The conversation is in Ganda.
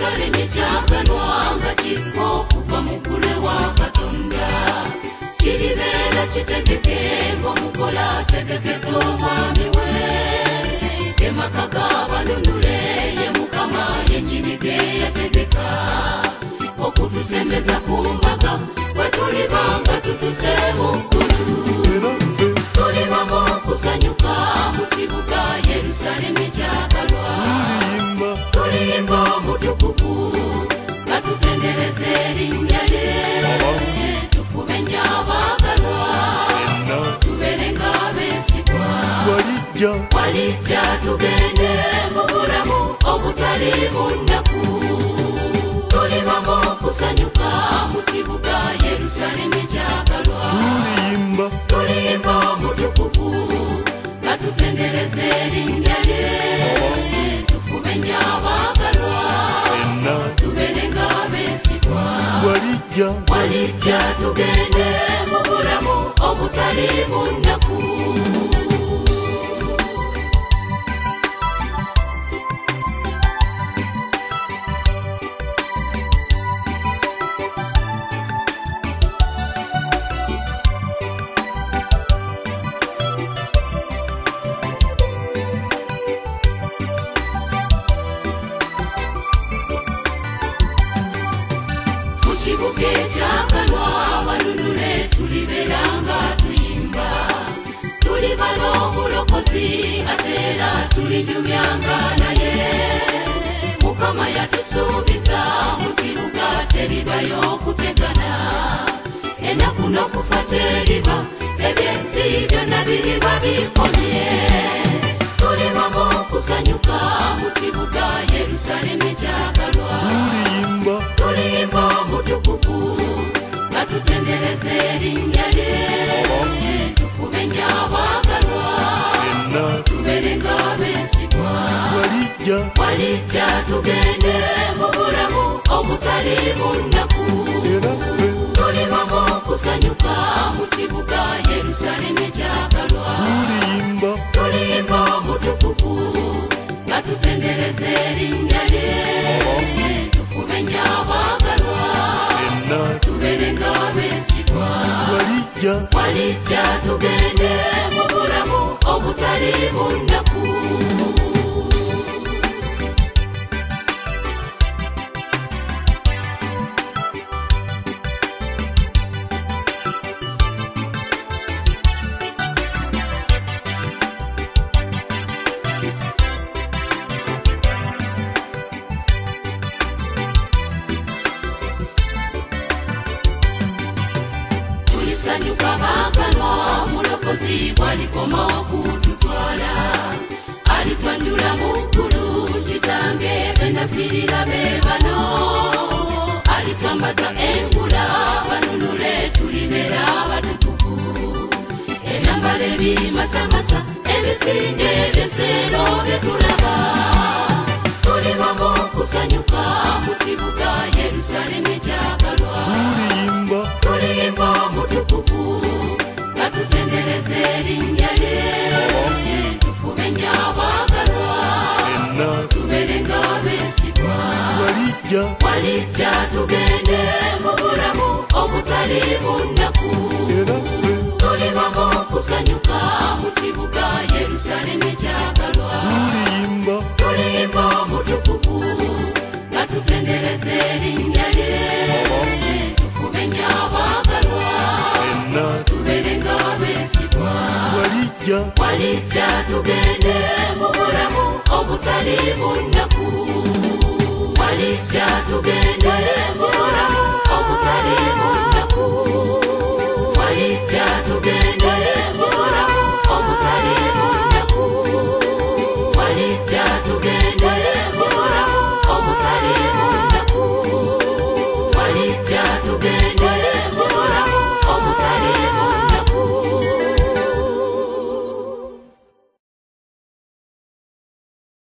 Yerusalemu kyagalwa nga kikko kuva mu ggulu wa Katonda. Kiribeera kitegeke ng'omukola ategekedde omwami we. Emaka g'abanunule ye Mukama yennyini ge yategeka. Okutusembeza ku mbaga bwe tuliba nga tutuse mu ggulu. Tulibamu okusanyuka mu kibuga Yerusalemu kyagalwa. Tulimba omutukuvu nga tutendereza erinnya lye. Tufube nnyo abaagalwa tubeere ng'abeesigwa. Walijja tugende mu bulamu obutali bunnaku. Tulibamu okusanyuka mu kibuga Yerusalemu kyagalwa. Tulimba omutukuvu nga tutendereza erinnya lye. Tufube nnyo abaagalwa tubeere ng'abeesigwa. Walijja tugende mu bulamu obutali bunnaku. Kibuga ekyagalwa abanunule tulibeera nga tuyimba. Tuliba n'obulokozi ate era tulinyumyanga naye. Mukama yatusuubiza mu kibuga teribayo kutegana. Ennaku n'okufa teriba, eby'ensi byonna biriba bikomye. Tulibamu okusanyuka mu kibuga Yerusalemu kyagalwa. Tulimba omutukuvu nga tutendereza erinnya lye. Tufube nnyo abaagalwa tubeere ng'abeesigwa. Walijja tugende mu bulamu obutali bunnaku. Tulibamu okusanyuka mu kibuga Yerusalemu kyagalwa. Tulimba omutukuvu nga tutendereza erinnya lye. Tufube nnyo abaagalwa tubeere ng'abeesigwa. Walijja tugende mu bulamu obutali bunnaku. Tulisanyuka baagalwa omulokozi bw'alikoma okututwala. Alitwanjula mu ggulu kitange be nafiirira be bano. Alitwambaza engula banunule tulibeera abatukuvu. Ebyambalo ebimasamasa ebisinge eby'enseero bye tulaba. Tulibamu okusanyuka mu kibuga Yerusalemu kyagalwa. Tulimba omutukuvu nga tutendereza erinnya lye. Tufube nnyo abaagalwa tubeere ng'abeesigwa. Walijja tugende mu bulamu obutali bunnaku. Tulibamu okusanyuka mu kibuga Yerusalemu kyagalwa. Tulimba omutukuvu nga tutendereza erinnya lye. Tufube nnyo abaagalwa tubeere ng'abeesigwa. Walijja tugende mu bulamu obutali bunnaku. Walijja tugende mu bulamu obutali bunnaku.